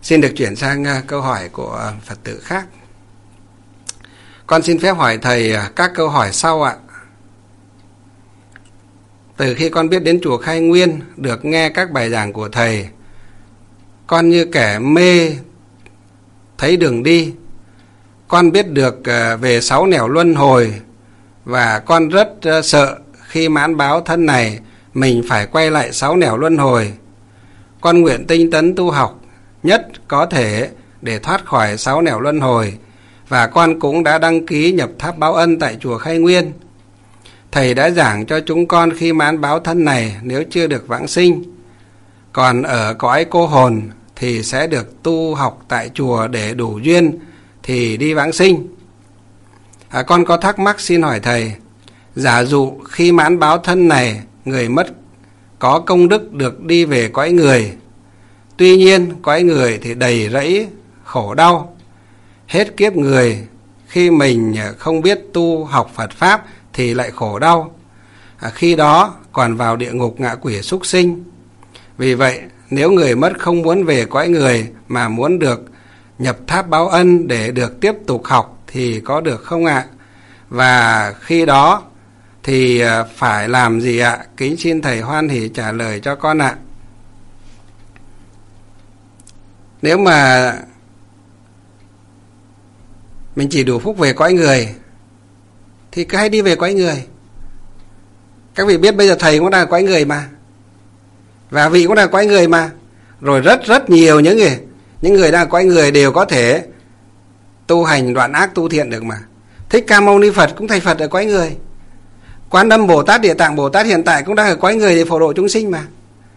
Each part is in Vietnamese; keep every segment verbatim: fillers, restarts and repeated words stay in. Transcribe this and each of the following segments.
Xin được chuyển sang câu hỏi của Phật tử khác. Con xin phép hỏi thầy các câu hỏi sau ạ. Từ khi con biết đến chùa Khai Nguyên, được nghe các bài giảng của thầy, con như kẻ mê thấy đường đi. Con biết được về sáu nẻo luân hồi, và con rất sợ khi mãn báo thân này mình phải quay lại sáu nẻo luân hồi. Con nguyện tinh tấn tu học nhất có thể để thoát khỏi sáu nẻo luân hồi, và con cũng đã đăng ký nhập tháp báo ân tại chùa Khai Nguyên. Thầy đã giảng cho chúng con khi mãn báo thân này nếu chưa được vãng sinh, còn ở cõi cô hồn thì sẽ được tu học tại chùa để đủ duyên thì đi vãng sinh. À, con có thắc mắc xin hỏi thầy, giả dụ khi mãn báo thân này người mất có công đức được đi về cõi người, tuy nhiên cõi người thì đầy rẫy khổ đau, hết kiếp người khi mình không biết tu học Phật Pháp thì lại khổ đau, à, khi đó còn vào địa ngục ngạ quỷ súc sinh. Vì vậy nếu người mất không muốn về cõi người mà muốn được nhập tháp báo ân để được tiếp tục học thì có được không ạ? Và khi đó thì phải làm gì ạ? Kính xin thầy hoan hỷ trả lời cho con ạ. Nếu mà mình chỉ đủ phúc về cõi người thì cứ hãy đi về cõi người. Các vị biết bây giờ thầy cũng đang ở cõi người mà, và vị cũng đang ở cõi người mà. Rồi rất rất nhiều những người Những người đang ở cõi người đều có thể tu hành đoạn ác tu thiện được mà. Thích Ca Mâu Ni Phật cũng thành Phật ở cõi người. Quán Âm Bồ Tát, Địa Tạng Bồ Tát hiện tại cũng đang ở cõi người để phổ độ chúng sinh mà.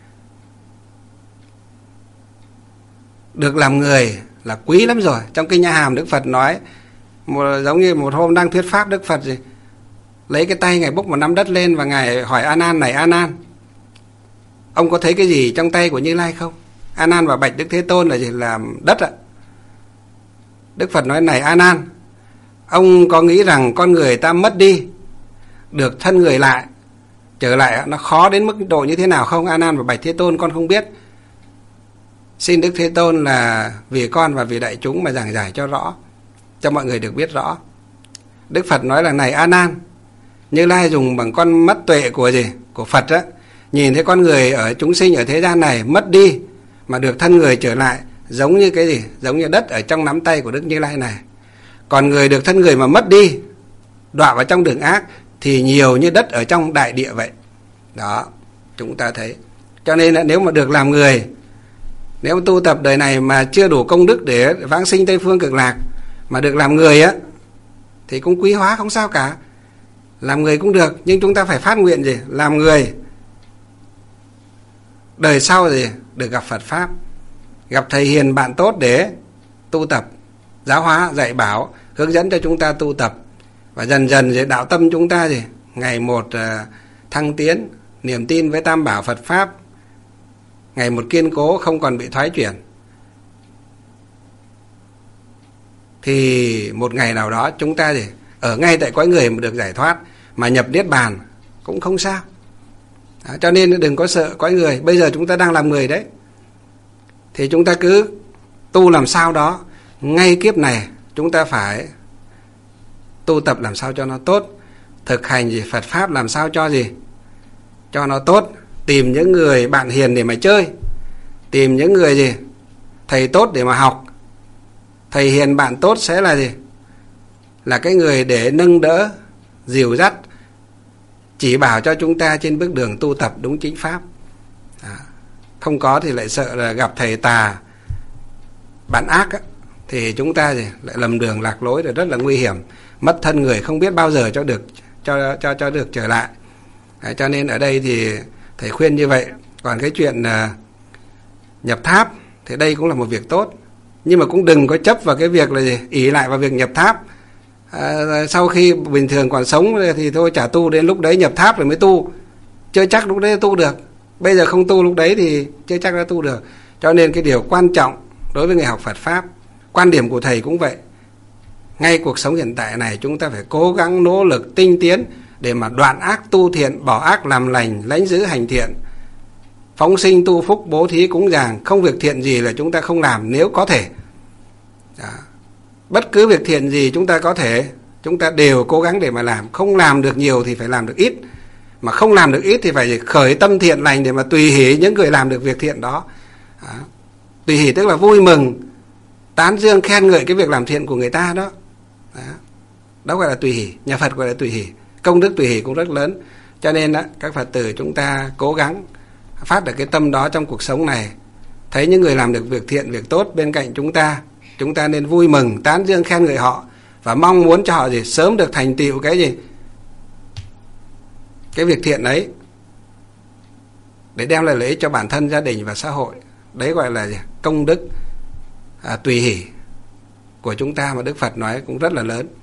Được làm người là quý lắm rồi. Trong Kinh A Hàm Đức Phật nói, một, giống như một hôm đang thuyết pháp, Đức Phật gì lấy cái tay Ngài bốc một nắm đất lên và Ngài hỏi A Nan, này A Nan, ông có thấy cái gì trong tay của Như Lai không? A Nan và bạch Đức Thế Tôn là gì? Là đất ạ. Đức Phật nói, này A Nan, ông có nghĩ rằng con người ta mất đi, được thân người lại, trở lại nó khó đến mức độ như thế nào không? A Nan và bạch Thế Tôn, con không biết. Xin Đức Thế Tôn là vì con và vì đại chúng mà giảng giải cho rõ, cho mọi người được biết rõ. Đức Phật nói là, này A Nan, Như Lai dùng bằng con mắt tuệ của gì? Của Phật á, nhìn thấy con người ở chúng sinh ở thế gian này mất đi mà được thân người trở lại, giống như cái gì? Giống như đất ở trong nắm tay của Đức Như Lai này. Còn người được thân người mà mất đi, đọa vào trong đường ác, thì nhiều như đất ở trong đại địa vậy. Đó, chúng ta thấy. Cho nên là nếu mà được làm người, nếu mà tu tập đời này mà chưa đủ công đức để vãng sinh Tây Phương Cực Lạc, mà được làm người á, thì cũng quý hóa, không sao cả. Làm người cũng được, nhưng chúng ta phải phát nguyện gì? Làm người đời sau gì? Được gặp Phật Pháp, gặp thầy hiền bạn tốt để tu tập, giáo hóa, dạy bảo, hướng dẫn cho chúng ta tu tập. Và dần dần gì? Đạo tâm chúng ta gì? Ngày một uh, thăng tiến, niềm tin với Tam Bảo Phật Pháp ngày một kiên cố, không còn bị thoái chuyển. Thì một ngày nào đó chúng ta gì? Ở ngay tại cõi người mà được giải thoát, mà nhập Niết Bàn cũng không sao. Đó, cho nên đừng có sợ cõi người. Bây giờ chúng ta đang làm người đấy, thì chúng ta cứ tu làm sao đó. Ngay kiếp này chúng ta phải tu tập làm sao cho nó tốt, thực hành gì? Phật Pháp làm sao cho gì? Cho nó tốt. Tìm những người bạn hiền để mà chơi, tìm những người gì? Thầy tốt để mà học. Thầy hiền bạn tốt sẽ là gì? Là cái người để nâng đỡ, dìu dắt, chỉ bảo cho chúng ta trên bước đường tu tập đúng chính pháp. À, không có thì lại sợ là gặp thầy tà, bạn ác á, thì chúng ta gì? Lại lầm đường lạc lối, rồi rất là nguy hiểm, mất thân người không biết bao giờ cho được cho cho cho được trở lại. À, cho nên ở đây thì thầy khuyên như vậy. Còn cái chuyện uh, nhập tháp thì đây cũng là một việc tốt, nhưng mà cũng đừng có chấp vào cái việc là gì? Ỷ lại vào việc nhập tháp. À, sau khi bình thường còn sống thì thôi chả tu, đến lúc đấy nhập tháp rồi mới tu, chưa chắc lúc đấy tu được. Bây giờ không tu lúc đấy thì chưa chắc đã tu được. Cho nên cái điều quan trọng đối với người học Phật Pháp, quan điểm của thầy cũng vậy. Ngay cuộc sống hiện tại này chúng ta phải cố gắng nỗ lực tinh tiến để mà đoạn ác tu thiện, bỏ ác làm lành, lãnh giữ hành thiện. phóng sinh tu phúc, bố thí cúng dường, không việc thiện gì là chúng ta không làm nếu có thể. Đó. Bất cứ việc thiện gì chúng ta có thể, chúng ta đều cố gắng để mà làm. Không làm được nhiều thì phải làm được ít, mà không làm được ít thì phải khởi tâm thiện lành để mà tùy hỷ những người làm được việc thiện đó. Đó. Tùy hỷ tức là vui mừng, tán dương khen ngợi cái việc làm thiện của người ta đó. Đó, đó gọi là tùy hỷ. Nhà Phật gọi là tùy hỷ. Công đức tùy hỷ cũng rất lớn. Cho nên đó, các Phật tử chúng ta cố gắng phát được cái tâm đó trong cuộc sống này. Thấy những người làm được việc thiện, việc tốt bên cạnh chúng ta, chúng ta nên vui mừng, tán dương khen ngợi họ, và mong muốn cho họ gì sớm được thành tựu cái gì, cái việc thiện ấy, để đem lại lợi ích cho bản thân, gia đình và xã hội. Đấy gọi là gì? Công đức à, tùy hỷ của chúng ta mà Đức Phật nói cũng rất là lớn.